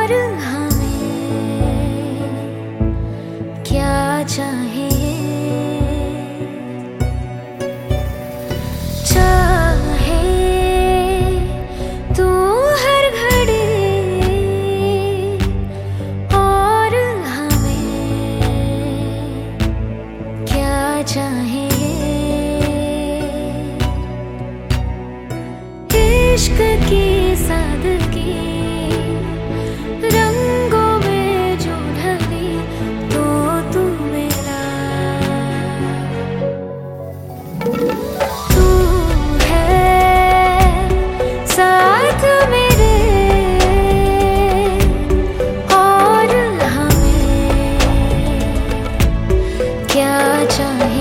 और हमें क्या चाहिए, चाहे तू हर घड़ी, और हमें क्या चाहिए। इश्क की सादगी रंगों में जो ढली, तो तू मेरा, तू है साथ मेरे, और हमें क्या चाहिए।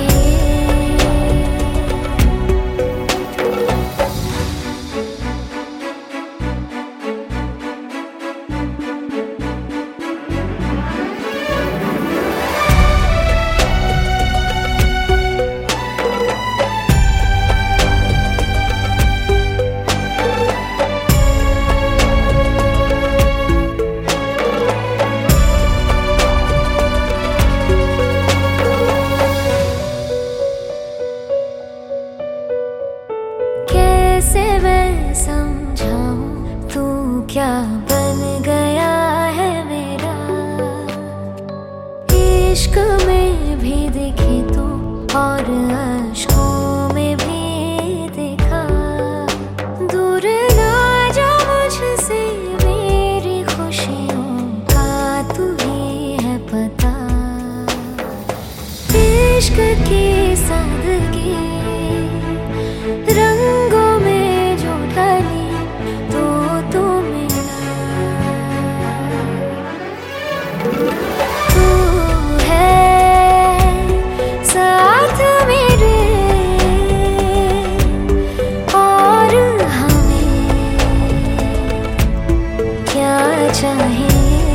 कैसे मैं समझाऊं तू क्या बन गया है मेरा, इश्क में भी दिखी तू और अश्कों में भी देखा। दूर ना जा मुझसे, मेरी खुशियों का तू ही है पता। इश्क की सादगी रंगों में जो ढली, तो तू मेरा, तू है साथ मेरे, और हमें क्या चाहिए।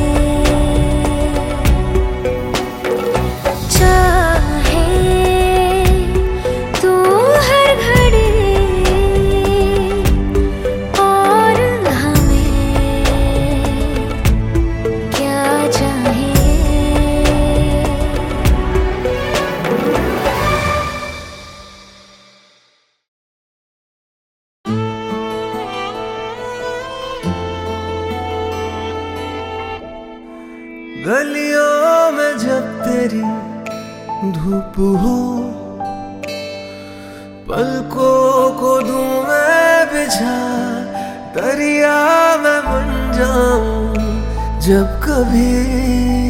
गलियों में जब तेरी धूप हो, पलकों को दूं मैं बिछा, दरिया में बन जाऊं जब कभी